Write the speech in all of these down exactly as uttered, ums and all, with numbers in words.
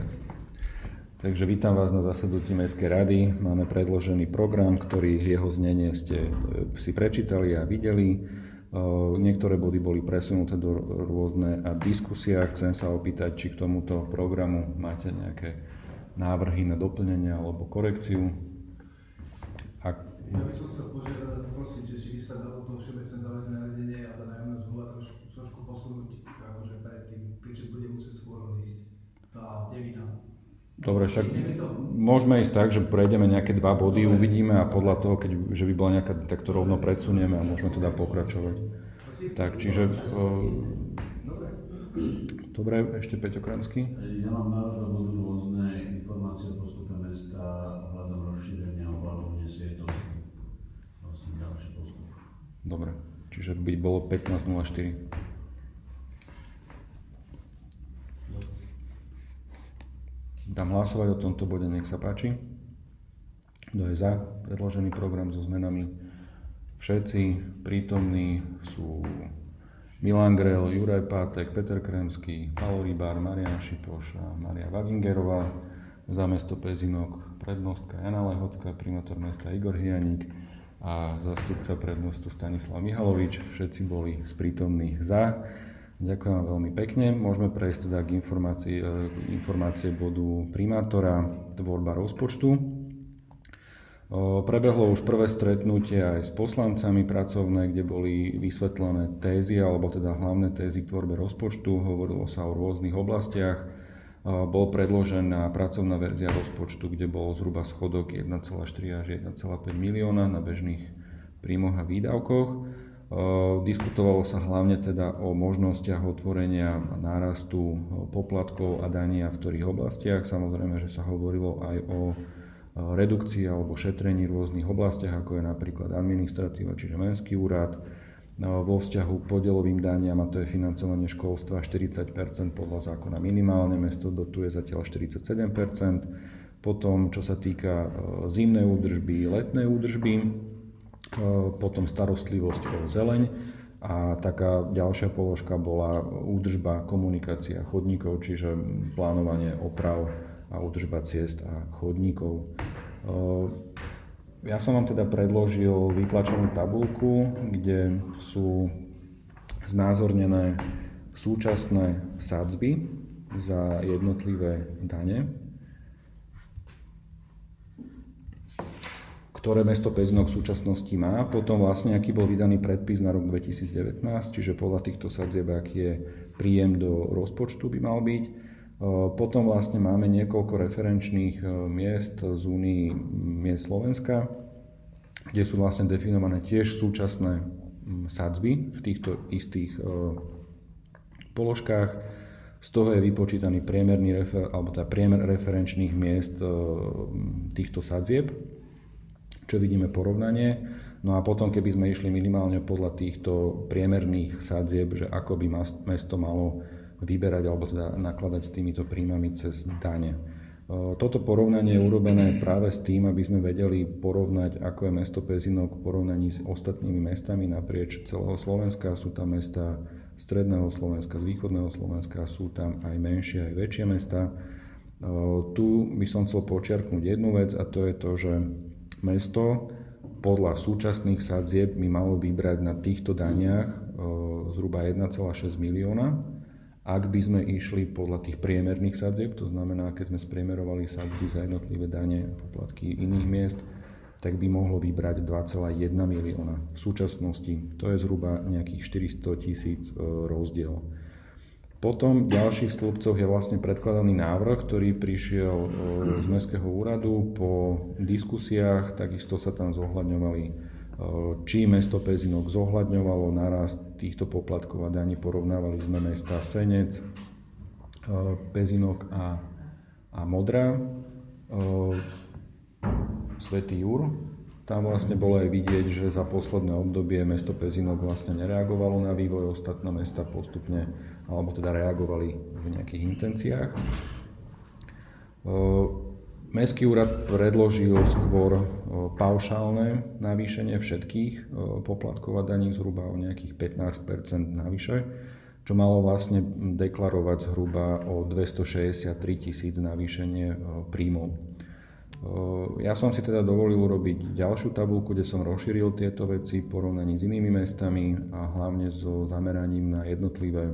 Takže vítam vás na zasadnutí Mestskej rady. Máme predložený program, ktorý jeho znenie ste si prečítali a videli. Niektoré body boli presunuté do rôzne a diskusia. Chcem sa opýtať, či k tomuto programu máte nejaké návrhy na doplnenie alebo korekciu. Ak... Ja by som chcel požiadať a poprosiť, že či by sa dalo to všeobecné záväzné nariadenie a tá nájomná zmluva trošku, trošku posunúť, akože predtým, keďže bude musieť skôr odísť tá devina. Dobre, však môžeme ísť tak, že prejdeme nejaké dva body, dobre, uvidíme a podľa toho, keď, že by bola nejaká, tak to rovno predsunieme a môžeme teda pokračovať. Tak, čiže... Dobre. Dobre, ešte Peťo Kranský. Ja mám návrh, lebo budú rôzne informácie o postupe mesta ohľadom rozšírenia obvalov Nesvietovky. Vlastne ďalší postup. Dobre, čiže by bolo pätnásť nula štyri. Dám hlasovať o tomto bode, nech sa páči. Kto je za predložený program so zmenami? Všetci prítomní sú Milan Grel, Juraj Pátek, Peter Kremský, Paolo Rybár, Marián Šipoš a Maria Wagingerová. Za mesto Pezinok prednostka Jana Lehocká, primátor mesta Igor Hianík a zástupca prednostu Stanislav Mihalovič. Všetci boli z prítomných za. Ďakujem vám veľmi pekne. Môžeme prejsť teda k informácii, informácie bodu primátora, tvorba rozpočtu. Prebehlo už prvé stretnutie aj s poslancami pracovné, kde boli vysvetlené tézy, alebo teda hlavné tézy k tvorbe rozpočtu. Hovorilo sa o rôznych oblastiach. Bol predložená pracovná verzia rozpočtu, kde bol zhruba schodok jeden celá štyri až jeden celá päť milióna na bežných príjmoch a výdavkoch. Diskutovalo sa hlavne teda o možnostiach otvorenia a nárastu poplatkov a daní v ktorých oblastiach. Samozrejme, že sa hovorilo aj o redukcii alebo šetrení v rôznych oblastiach, ako je napríklad administratíva, čiže Mestský úrad, vo vzťahu k podielovým daniam, a to je financovanie školstva štyridsať percent podľa zákona minimálne, mesto dotuje zatiaľ štyridsaťsedem percent. Potom, čo sa týka zimnej údržby, letnej údržby, potom starostlivosť o zeleň a taká ďalšia položka bola údržba, komunikácia chodníkov, čiže plánovanie oprav a údržba ciest a chodníkov. Ja som vám teda predložil vytlačenú tabuľku, kde sú znázornené súčasné sadzby za jednotlivé dane, ktoré mesto Pezinok v súčasnosti má. Potom vlastne, aký bol vydaný predpis na rok dvetisícdevätnásť, čiže podľa týchto sadzieb, aký je príjem do rozpočtu by mal byť. Potom vlastne máme niekoľko referenčných miest z Únii miest Slovenska, kde sú vlastne definované tiež súčasné sadzby v týchto istých položkách. Z toho je vypočítaný priemerný refer, alebo tá priemer referenčných miest týchto sadzieb, čo vidíme porovnanie. No a potom, keby sme išli minimálne podľa týchto priemerných sadzieb, že ako by mesto malo vyberať alebo teda nakladať s týmito príjmami cez dane. Toto porovnanie je urobené práve s tým, aby sme vedeli porovnať, ako je mesto Pezinok v porovnaní s ostatnými mestami naprieč celého Slovenska. Sú tam mesta stredného Slovenska, z východného Slovenska, sú tam aj menšie, aj väčšie mesta. Tu by som chcel počiarknúť jednu vec, a to je to, že mesto podľa súčasných sadzieb by malo vybrať na týchto daniach zhruba jeden celá šesť milióna. Ak by sme išli podľa tých priemerných sadzieb, to znamená, keď sme spriemerovali sadzby za jednotlivé dane a poplatky iných miest, tak by mohlo vybrať dva celá jeden milióna. V súčasnosti to je zhruba nejakých štyristo tisíc rozdiel. Potom v ďalších stĺpcoch je vlastne predkladaný návrh, ktorý prišiel z Mestského úradu po diskusiách, takisto sa tam zohľadňovali, či mesto Pezinok zohľadňovalo nárast týchto poplatkov a daní. Porovnávali sme mesta Senec, Pezinok a, a Modra, Svätý Jur. Tam vlastne bolo aj vidieť, že za posledné obdobie mesto Pezinok vlastne nereagovalo na vývoj, ostatné mesta postupne, alebo teda reagovali v nejakých intenciách. Mestský úrad predložil skôr paušálne navýšenie všetkých poplatkov a daní, zhruba o nejakých pätnásť percent navyše. čo malo vlastne deklarovať zhruba o dvestošesťdesiattri tisíc navýšenie príjmov. Ja som si teda dovolil urobiť ďalšiu tabuľku, kde som rozšíril tieto veci v porovnaní s inými mestami a hlavne so zameraním na jednotlivé,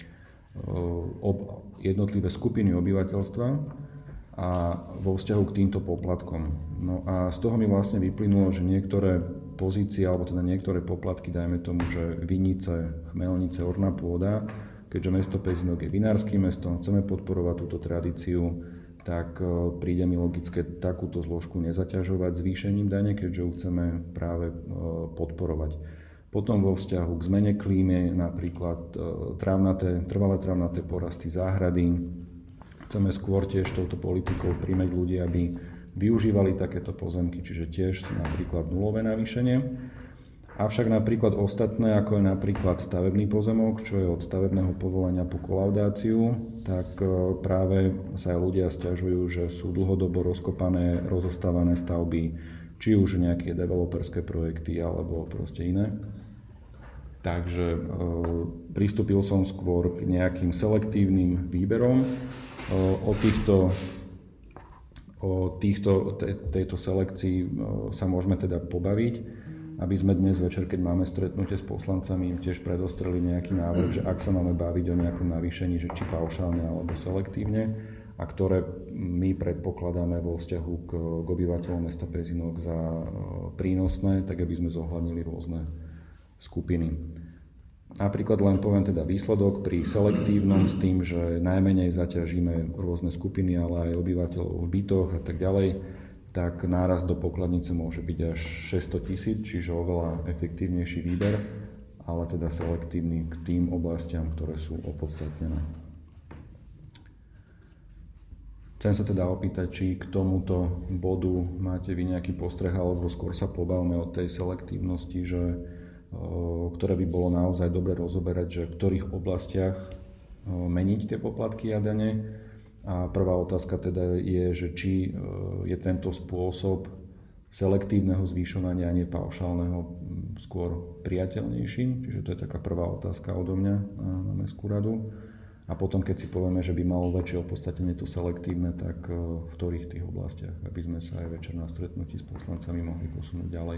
ob, jednotlivé skupiny obyvateľstva a vo vzťahu k týmto poplatkom. No a z toho mi vlastne vyplynulo, že niektoré pozície, alebo teda niektoré poplatky, dajme tomu, že Vinice, Chmelnice, orná pôda, keďže mesto Pezinok je vinárskym mestom, chceme podporovať túto tradíciu, tak príde mi logické takúto zložku nezaťažovať zvýšením dane, keďže ju chceme práve podporovať. Potom vo vzťahu k zmene klímy, napríklad trávnaté, trvalé trávnaté porasty, záhrady, chceme skôr tiež touto politikou príjmeť ľudí, aby využívali takéto pozemky, čiže tiež napríklad nulové navýšenie. Avšak napríklad ostatné, ako je napríklad stavebný pozemok, čo je od stavebného povolenia po kolaudáciu, tak práve sa aj ľudia sťažujú, že sú dlhodobo rozkopané, rozostávané stavby, či už nejaké developerské projekty alebo proste iné. Takže e, pristúpil som skôr k nejakým selektívnym výberom. E, o týchto O týchto, te, tejto selekcii sa môžeme teda pobaviť, aby sme dnes večer, keď máme stretnutie s poslancami, im tiež predostreli nejaký návrh, že ak sa máme baviť o nejakom navýšení, že či paušálne alebo selektívne, a ktoré my predpokladáme vo vzťahu k, k obyvateľom mesta Pezinok za prínosné, tak aby sme zohľadnili rôzne skupiny. Napríklad len poviem teda výsledok pri selektívnom s tým, že najmenej zaťažíme rôzne skupiny, ale aj obyvateľov v bytoch a tak ďalej, tak nárast do pokladnice môže byť až šesťsto tisíc, čiže oveľa efektívnejší výber, ale teda selektívny k tým oblastiam, ktoré sú opodstatnené. Chcem sa teda opýtať, či k tomuto bodu máte vy nejaký postreh, alebo skôr sa pobavme o tej selektívnosti, že ktoré by bolo naozaj dobre rozoberať, že v ktorých oblastiach meniť tie poplatky a dane. A prvá otázka teda je, že či je tento spôsob selektívneho zvýšovania a nie paušálneho skôr priateľnejší. Čiže to je taká prvá otázka odo mňa na, na Mestskú radu. A potom, keď si povieme, že by malo väčšie opodstatnenie to selektívne, tak v ktorých tých oblastiach, aby sme sa aj večer na stretnutí s poslancami mohli posunúť ďalej.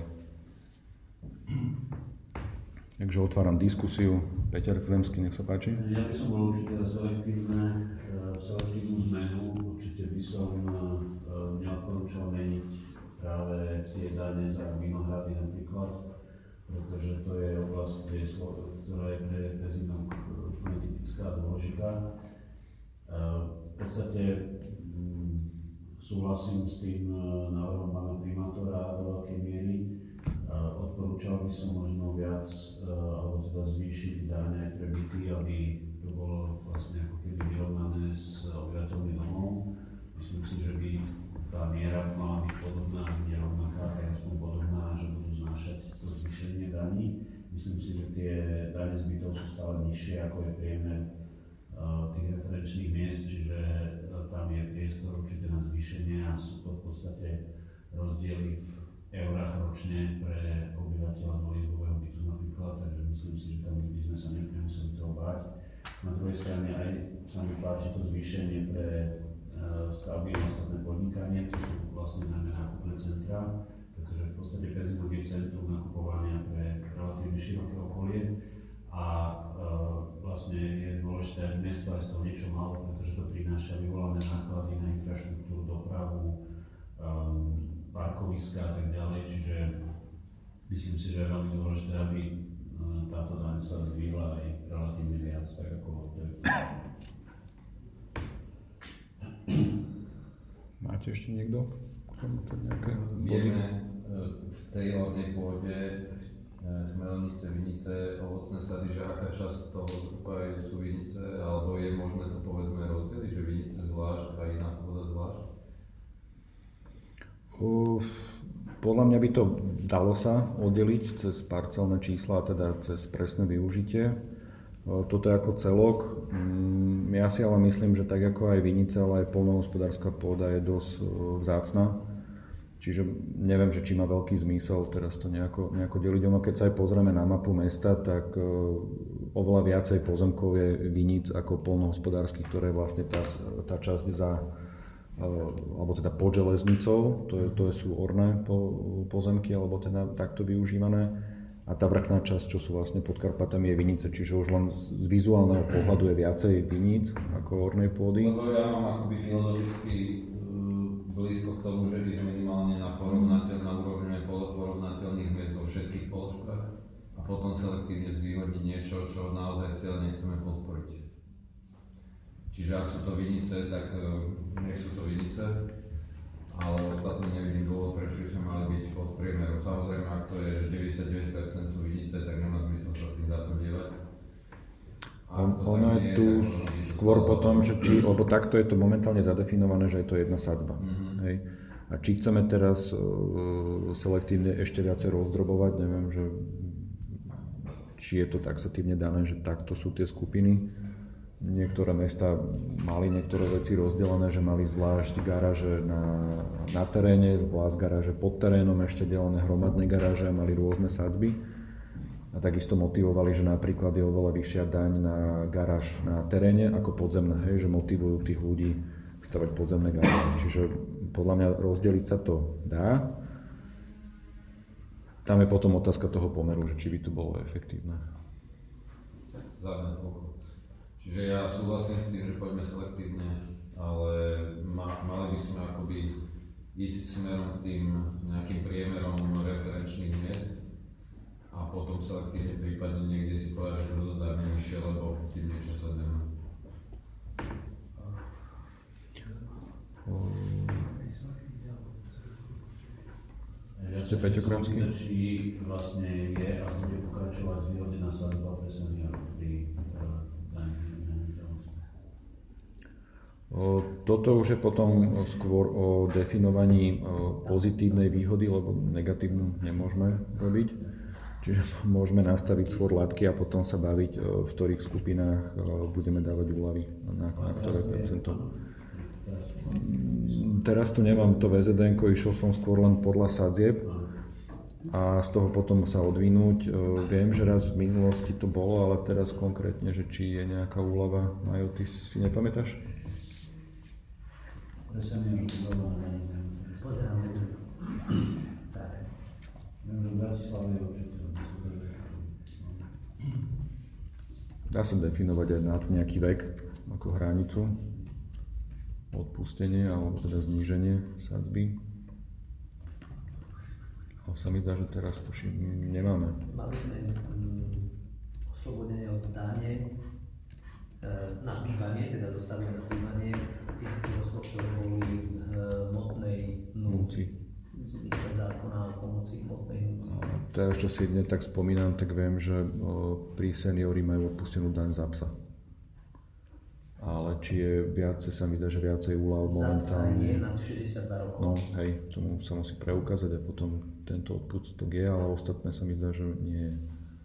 Takže otváram diskusiu. Peťar Kremský, nech sa páči. Ja by som bol určite za selektívne, selektívnu zmenu. Určite by som neodporúčal meniť práve tie dane za vinohrady napríklad, pretože to je oblasť, ktorá je pre Pezinok úplne typická a dôležitá. V podstate súhlasím s tým návrhom pána primátora do veľkej miery. Odporúčal by som možno viac, alebo teda zvýšiť dane pre byty, aby to bolo vlastne ako keby vyrovnané s obyvateľmi domov. Myslím si, že by tá miera mala byť podobná, nerovnaká, ale aspoň podobná, že budú znášať to zvýšenie daní. Myslím si, že tie dane z bytov sú stále nižšie, ako je priemer tých referenčných miest, čiže tam je priestor určite na zvýšenie a sú to v podstate rozdiely v eurách ročne pre obyvateľa dvojizbového bytu napríklad, takže myslím si, že tam by sme sa nemuseli toho báť. Na druhej strane aj sa mi páči to zvýšenie pre uh, stavby a ostatné podnikanie, to sú vlastne najmä nákupné centrá, pretože v podstate Pezinok je centrum nakupovania pre relatívne široké okolie a uh, vlastne je dôležité, aby mesto aj z toho niečo malo, pretože to prináša vyvolané náklady na infraštruktúru, dopravu, um, parkoviska a tak ďalej, čiže myslím si, že je veľmi dôležité, aby táto daň sa zvýhla aj relatívne viac, tak ako to je. Máte ešte niekto? Nejaké vieme v tej hornej pôde Chmelnice, Vinice, ovocné sady, že aká časť toho zhruba sú Vinice, alebo je možné to povedzme rozdeliť, že Vinice zvlášť a iná pôda zvlášť? Podľa mňa by to dalo sa oddeliť cez parcelné čísla, teda cez presné využitie. Toto je ako celok. Ja si ale myslím, že tak ako aj Vinice, ale aj poľnohospodárska pôda je dosť vzácna. Čiže neviem, že či má veľký zmysel teraz to nejako, nejako deliť. Ono, keď sa aj pozrieme na mapu mesta, tak oveľa viacej pozemkov je viníc ako poľnohospodárskych, ktoré je vlastne tá, tá časť za, alebo teda pod železnicou, to, je, to sú orné po, pozemky, alebo teda takto využívané. A tá vrchná časť, čo sú vlastne pod Karpatami, je vinice, čiže už len z, z vizuálneho pohľadu je viacej viníc ako ornej pôdy. Lebo ja mám akoby filozoficky blízko k tomu, že ide minimálne na porovnateľné úrovne porovnateľných miest vo všetkých položkách a potom selektívne zvýhodniť niečo, čo naozaj cieľne chceme podporiť. Čiže ak sú to vinice, tak nech sú to vinice, ale ostatní nevidím dôvod, prečo by sme mali byť pod priemerom. Samozrejme, ak to je deväťdesiatdeväť percent sú vinice, tak nemá zmysel sa tým zapodievať. On, ono je tu skôr potom, že či, lebo takto je to momentálne zadefinované, že je to jedna sadzba. Mm-hmm. Hej. A či chceme teraz uh, selektívne ešte viacej rozdrobovať, neviem, že či je to taxatívne dané, že takto sú tie skupiny. Niektoré mestá mali niektoré veci rozdelené, že mali zvlášť garáže na, na teréne, zvlášť garáže pod terénom, ešte delené hromadné garáže a mali rôzne sadzby. A takisto motivovali, že napríklad je oveľa vyššia daň na garáž na teréne ako podzemná, hej, že motivujú tých ľudí stavať podzemné garáže. Čiže podľa mňa rozdeliť sa to dá. Tam je potom otázka toho pomeru, že či by to bolo efektívne. Zároveň toľko. Čiže ja súhlasím s tým, že poďme selektívne, ale ma, mali by sme akoby ísť smerom tým nejakým priemerom referenčných miest a potom selektívne prípadne niekde si povedať, že to dodá nižšie, lebo tým niečo sledujeme. Ja sa chcem či vlastne je a bude pokračovať zvýhodnená sadzba pre seniorov pri daní. Toto už je potom skôr o definovaní pozitívnej výhody, lebo negatívnu nemôžeme robiť. Čiže môžeme nastaviť skôr látky a potom sa baviť, v ktorých skupinách budeme dávať úľavy, na, na ktoré percento. Teraz tu nemám to vé zet dénko, išiel som skôr len podľa sadzieb a z toho potom sa odvinúť. Viem, že raz v minulosti to bolo, ale teraz konkrétne, že či je nejaká úľava. Majo, ty si nepamätáš? Pozerám vé zet. Tak. Viem, že v Bratislave je určite. Dá sa definovať aj na nejaký vek ako hranicu, odpustenie alebo teda zníženie sadzby. Ale sa mi zdá, že teraz tuším nemáme. Mali sme um, oslobodenie od dáne na bývanie, teda zostali na bývanie fyzických osôb, ktoré boli v hmotnej núdzi. Zmysle zákona o pomoci hmotnej núdzi. Teraz, čo si dnes tak spomínam, tak viem, že pri seniori majú odpustenú daň za psa. Ale či je viacej, sa mi zdá, že viacej úľav momentálne. Za psa nie nad šesťdesiatdva rokov. No hej, tomu sa musí preukázať a potom tento odpustok je, ale ostatné sa mi zdá, že nie je.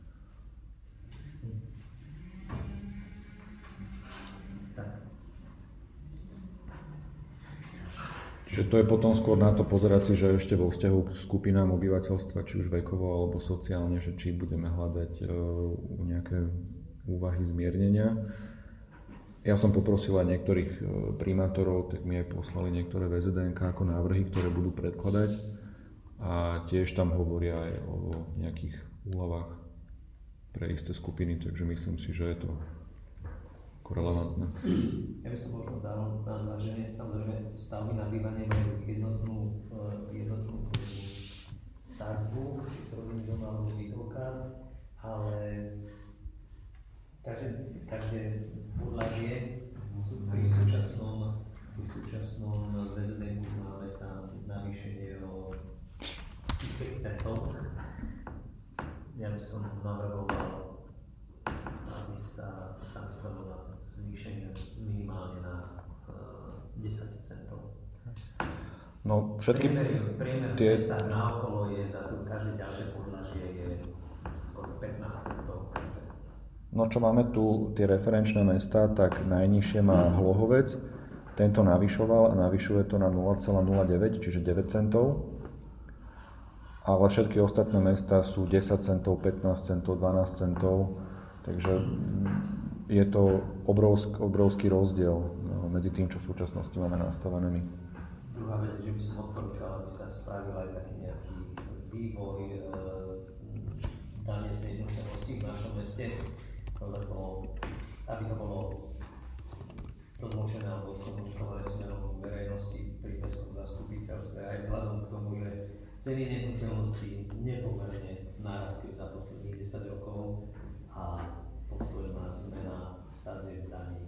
Čiže to je potom skôr na to pozerať si, že ešte vo vzťahu k skupinám obyvateľstva, či už vekovo alebo sociálne, že či budeme hľadať uh, nejaké úvahy zmiernenia. Ja som poprosil aj niektorých uh, primátorov, tak mi aj poslali niektoré vé zet dénka ako návrhy, ktoré budú predkladať a tiež tam hovoria aj o nejakých úľavách pre isté skupiny, takže myslím si, že je to relevantné. Ja by som možno dal na zváženie, samozrejme stavby na bývanie majú jednotnú, jednotnú sadzbu, ktorú doma alebo výdavka, ale každé, každé podlažie pri súčasnom, pri súčasnom vé zet dénku máme tam navýšenie o päť centov. Ja by som navrhoval, aby sa zamyslelo na zvýšenie minimálne na uh, desať centov. No všetky Priemer, priemer tie... mesta naokolo je za to, každé ďalšie podlažie je skoro pätnásť centov. No čo máme tu, tie referenčné mestá, tak najnižšie má Hlohovec, tento navyšoval a navyšuje to na nula celá nula deväť, čiže deväť centov. Ale všetky ostatné mestá sú desať centov, pätnásť centov, dvanásť centov. Takže je to obrovsk, obrovský rozdiel no, medzi tým, čo v súčasnosti máme nastavené my. Druhá vec je, že by som odporúčal, aby sa spravil aj taký nejaký vývoj e, dane z nehnuteľnosti v našom meste, lebo aby to bolo tlmočené alebo komunikované smerom verejnosti pri mestskom zastupiteľstve aj vzhľadom k tomu, že ceny nehnuteľnosti nepomerne narastli za posledných desať rokov a posledná zmena sadzieb daní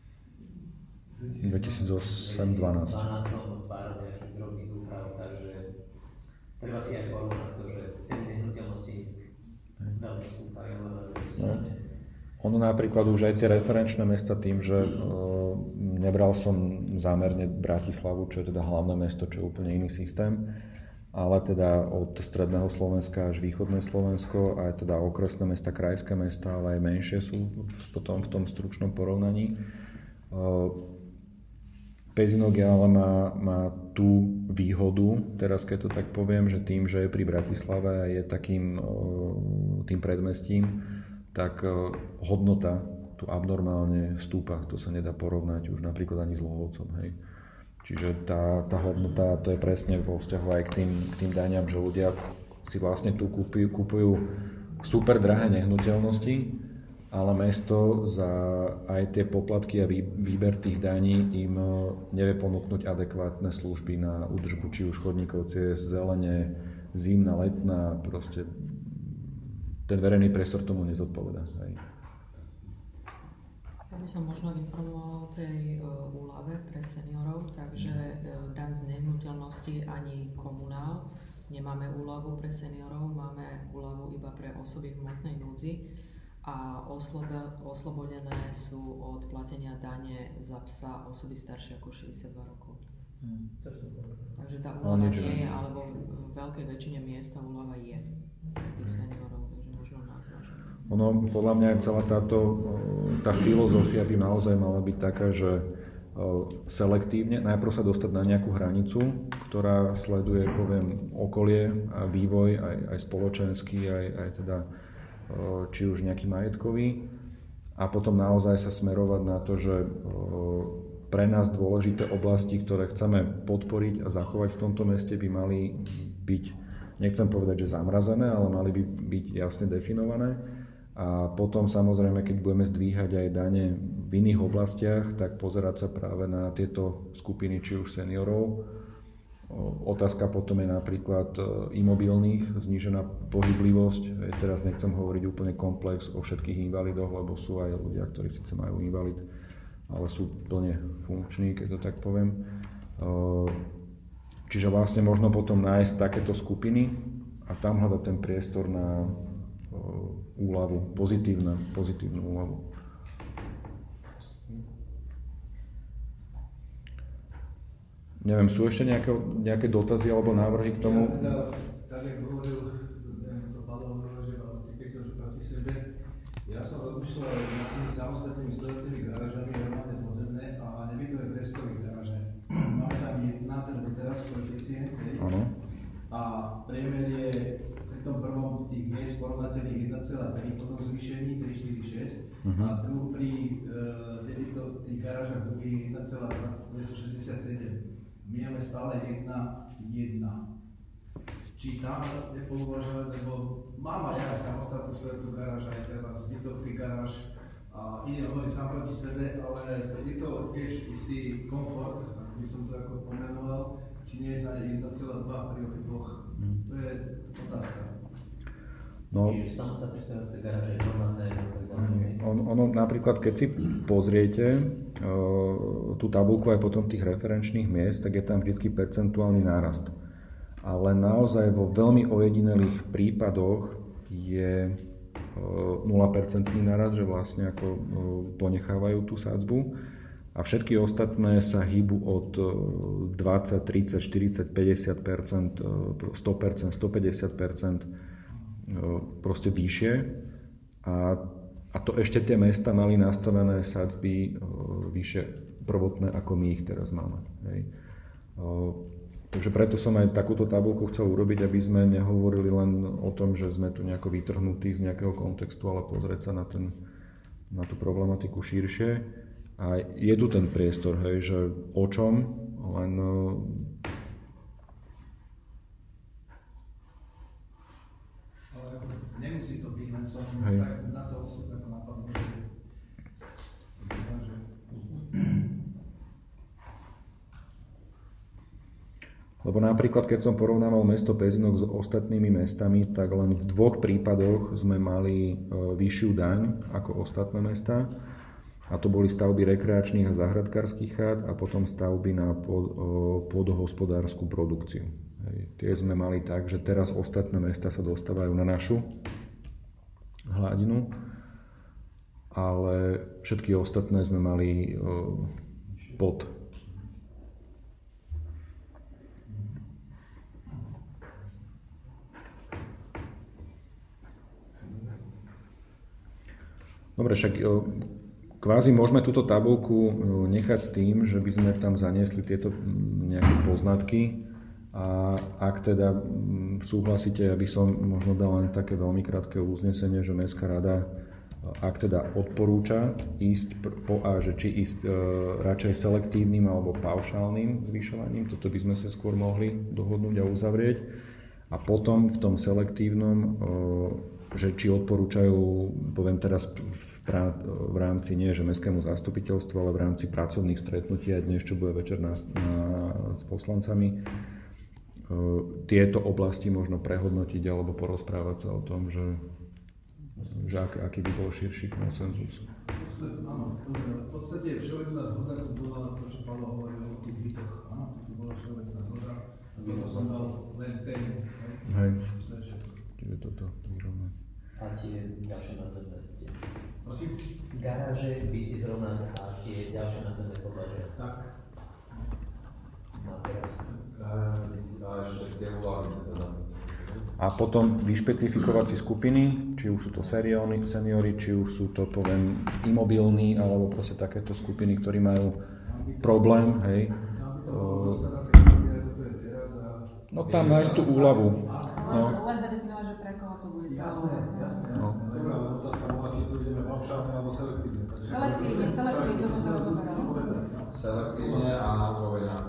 dvetisícosem dvanásť. dvanásť pár nejakých drobných úprav, takže treba si aj porovnať to, že ceny nehnuteľnosti veľmi stúpajú na druhej strane. Ono napríklad už aj tie referenčné mesta tým, že uh, nebral som zámerne Bratislavu, čo je teda hlavné mesto, čo je úplne iný systém, ale teda od stredného Slovenska až východné Slovensko, aj teda okresné mesta, krajské mesta, ale aj menšie sú potom v tom stručnom porovnaní. Uh, Pezinok ale má, má tú výhodu, teraz keď to tak poviem, že tým, že je pri Bratislave a je takým uh, tým predmestím, tak uh, hodnota tu abnormálne stúpa. To sa nedá porovnať už napríklad ani s Lohovcom. Hej. Čiže tá, tá hodnota, to je presne vo vzťahu aj k tým, k tým daniam, že ľudia si vlastne tu kúpujú, kúpujú super drahé nehnuteľnosti, ale mesto za aj tie poplatky a výber tých daní im nevie ponúknuť adekvátne služby na údržbu či už chodníkov, ciest, zelene, zimná, letná, proste ten verejný priestor tomu nezodpovedá. Ja by som možno informovala o tej uh, úľave pre seniorov, takže uh, daň z nehnuteľnosti ani komunál. Nemáme úľavu pre seniorov, máme úľavu iba pre osoby v hmotnej núdzi a oslobe, oslobodené sú od platenia dane za psa osoby staršie ako šesťdesiatdva rokov. Hmm. Takže tá úľava nie je, alebo v veľkej väčšine miest tá úľava je pre tých seniorov, takže možno nás zvážiť. Ono, podľa mňa celá táto, tá filozofia by naozaj mala byť taká, že selektívne, najprv sa dostať na nejakú hranicu, ktorá sleduje, poviem, okolie a vývoj, aj, aj spoločenský, aj, aj teda či už nejaký majetkový, a potom naozaj sa smerovať na to, že pre nás dôležité oblasti, ktoré chceme podporiť a zachovať v tomto meste, by mali byť, nechcem povedať, že zamrazené, ale mali by byť jasne definované. A potom samozrejme, keď budeme zdvíhať aj dane v iných oblastiach, tak pozerať sa práve na tieto skupiny, či už seniorov. Otázka potom je napríklad imobilných, znížená pohyblivosť. Teraz nechcem hovoriť úplne komplex o všetkých invalidoch, lebo sú aj ľudia, ktorí síce majú invalid, ale sú plne funkční, keď to tak poviem. Čiže vlastne možno potom nájsť takéto skupiny a tam hľadať ten priestor na úľavu, pozitívnu, pozitívnu úľavu. Neviem, sú ešte nejaké, nejaké dotazy alebo návrhy k tomu? Ja, tak, jak hovoril, to Pavel hovoril, že týkateľ, že proti sebe, ja som rozmýšľal nad tými samostatnými stojacími garážami, hromadné podzemné a nebytové priestory garáže. Máme tam jedna, ten doteraz koeficient, a priemer je pri tom prvom tých miest porovnateľných jeden celá tri, potom zvýšení tri, štyri, šesť, uh-huh. a druhú pri uh, tých garážach druhý jeden celá dvestošesťdesiatsedem. My máme stále jedna, jedna. Či tam nepouvažovať, lebo mám aj ja samostatnú stojacú garáž, aj treba zbytovný garáž a ide hovoriť sám proti sebe, ale je to tiež istý komfort, ako by som to ako pomenoval, či nie je za jeden celá dva pri obidvoch. Hmm. To je otázka. No, čiže samostatné stojace garáže je hromadné. On, ono napríklad, keď si pozriete uh, tú tabuľku aj potom tých referenčných miest, tak je tam vždycky percentuálny nárast. Ale naozaj vo veľmi ojedinelých prípadoch je uh, nula percent nárast, že vlastne ako uh, ponechávajú tú sadzbu. A všetky ostatné sa hýbu od dvadsať, tridsať, štyridsať, päťdesiat percent, sto percent, stopäťdesiat percent proste vyššie. A, a to ešte tie mesta mali nastavené sadzby vyššie prvotné, ako my ich teraz máme. Hej. Takže preto som aj takúto tabuľku chcel urobiť, aby sme nehovorili len o tom, že sme tu nejako vytrhnutí z nejakého kontextu, ale pozrieť sa na, ten, na tú problematiku širšie. A je tu ten priestor, hej, že o čom, len nemusí to byť len som, hej. Tak na to osobne to napadlo, že... Lebo napríklad, keď som porovnával mesto Pezinok s ostatnými mestami, tak len v dvoch prípadoch sme mali vyššiu daň ako ostatné mestá. A to boli stavby rekreačných a záhradkárskych chát a potom stavby na pod, podhospodárskú produkciu. Hej. Tie sme mali tak, že teraz ostatné mesta sa dostávajú na našu hladinu, ale všetky ostatné sme mali o, pod. Dobre, však kvázi môžeme túto tabuľku nechať s tým, že by sme tam zaniesli tieto nejaké poznatky a ak teda súhlasíte, aby som možno dal len také veľmi krátke uznesenie, že Mestská rada, ak teda odporúča ísť po A, že či ísť e, radšej selektívnym alebo paušálnym zvyšovaním, toto by sme sa skôr mohli dohodnúť a uzavrieť a potom v tom selektívnom e, že či odporúčajú, poviem teraz v, prá, v rámci nie že mestskému zastupiteľstvu, ale v rámci pracovných stretnutí aj dnes, čo bude večer na, na, s poslancami, tieto oblasti možno prehodnotiť alebo porozprávať sa o tom, že, že ak, aký by bol širší konsenzus. Áno, v podstate všeobecná zhoda tu bola to, čo Paolo hovoril o tých bytoch. Áno, tu bola všeobecná zhoda. Toto som dal len tému. Hej. Čiže toto výrovné. A tie ďalšie nadzemné tie. Prosím? Garáže, byty zrovna a tie ďalšie nadzemné podlažia. Tak. Na teraz. A ešte tie úlohy teda. A potom vyšpecifikovať si skupiny, či už sú to seniori, seniori, či už sú to, poviem, imobilní, alebo proste takéto skupiny, ktorí majú problém, hej. No tam nájsť tú úľavu. No. Len zadefinovať, že pre koho to bude. Jasné, jasné. No. Dobrá, otázka bola, či tu ideme paušálne alebo selektívne. Selektívne, selektívne, to sme rozoberali. Selektívne a na úroveň na.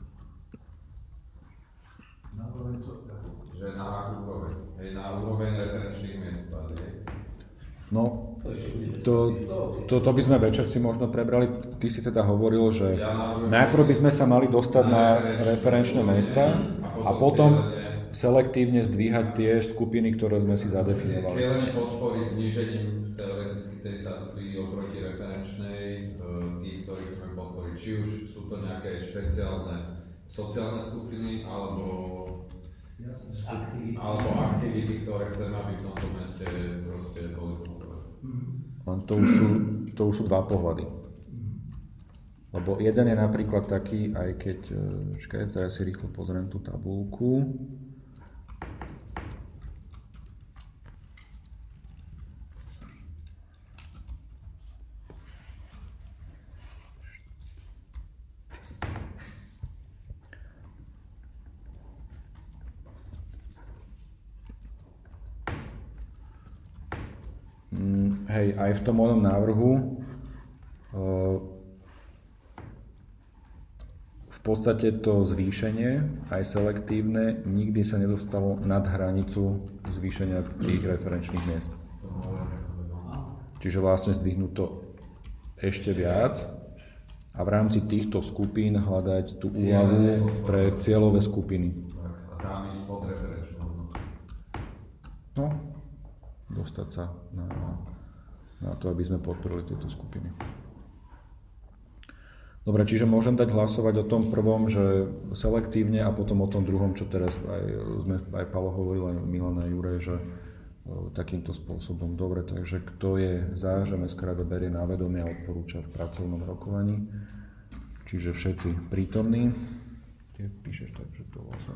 Na úroveň čo? Že na akú úroveň? Hej, na úroveň referenčných miest. No, to, to, to by sme večer si možno prebrali. Ty si teda hovoril, že najprv by sme sa mali dostať na referenčné mesta a potom selektívne zdvíhať tie skupiny, ktoré sme si zadefinovali. Cieľene podporiť znížením teoreticky tej sadzby oproti referenčnej tých, ktorých chceme podporiť. Či už sú to nejaké špeciálne sociálne skupiny alebo aktivity, alebo aktivity, ktoré chceme, aby v tomto meste proste boli podporované. Len to už sú, to už sú dva pohľady. Lebo jeden je napríklad taký, aj keď, čakaj, teraz si rýchlo pozriem tú tabuľku. Hej, aj v tom mojom návrhu uh, v podstate to zvýšenie, aj selektívne, nikdy sa nedostalo nad hranicu zvýšenia tých referenčných miest. Čiže vlastne zdvihnúť to ešte viac a v rámci týchto skupín hľadať tú úľavu pre cieľové skupiny. A tam ísť pod referenčnou. No, dostať sa na... na to, aby sme podporili tieto skupiny. Dobre, čiže môžem dať hlasovať o tom prvom, že selektívne a potom o tom druhom, čo teraz aj sme aj Paolo hovoril, aj Milan a Juraj, že o, takýmto spôsobom. Dobre, takže kto je za, že Mestská rada berie na vedomie a odporúča v pracovnom rokovaní? Čiže všetci prítomní. Ty píšeš tak, že to vlastne...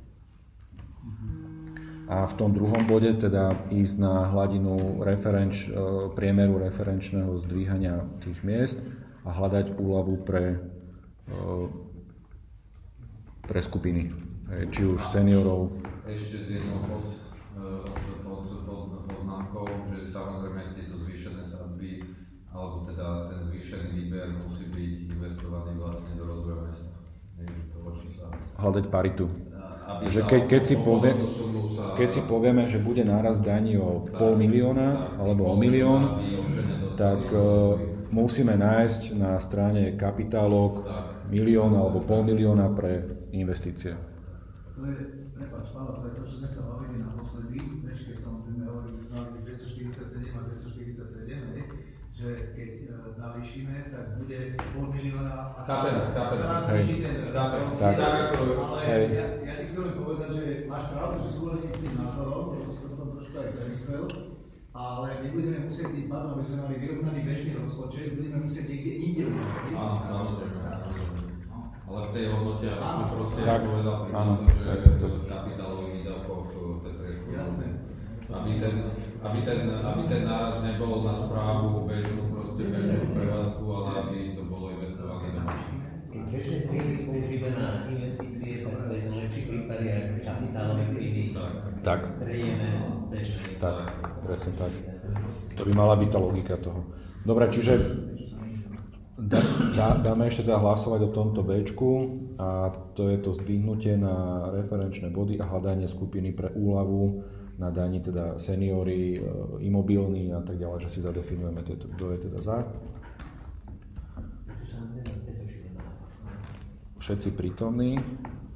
A v tom druhom bode teda ísť na hladinu referenč, priemeru referenčného zdvíhania tých miest a hľadať úľavu pre pre skupiny, či už seniorov. Ešte z jednou pod, pod, pod, poznámkou, že samozrejme tieto zvýšené sadzby, alebo teda ten zvýšený výber musí byť investovaný vlastne do rozvoja mesta. Hľadať paritu. Že ke, keď, si povie, keď si povieme, že bude nárast daní o pol milióna alebo o milión, tak uh, musíme nájsť na strane kapitálok milión alebo pol milióna pre investície. To je, prepáč, Pálo, to je to, čo sme sa bavili naposledy, než keď som hovoril, že sme dvestoštyridsaťsedem a dvestoštyridsaťsedem, že keď uh, navýšime, tak bude pol milióna a sa nám zvýši ten rozdiel, ale ja, ja ti chcem povedať, že máš pravdu, že súhlasím s tým názorom, preto som to trošku aj premyslel, ale my budeme musieť tým pádom, aby sme mali vyrovnaný bežný rozpočet, budeme musieť niekde inde urobiť. Áno, samozrejme, samozrejme. Ale v tej hodnote, aby som proste povedal pri to, že kapitálový výdavkoch Jasné. Aby ten, aby, ten, aby ten náraz nebol na správu bežnú, proste bežnú prevádzku, ale aby to bolo investované do mašiny. Keď bežné príjmy použíme na investície, tak to je v lepších prípade aj kapitálové príjmy. Tak. Strejeme bežné. Tak, presne tak. To by mala byť tá logika toho. Dobre, čiže dá, dá, dáme ešte teda hlasovať o tomto Bčku a to je to zdvihnutie na referenčné body a hľadanie skupiny pre úľavu na daní teda seniory, imobilní a tak ďalej, že si zadefinujeme, kto je teda za. Všetci prítomní.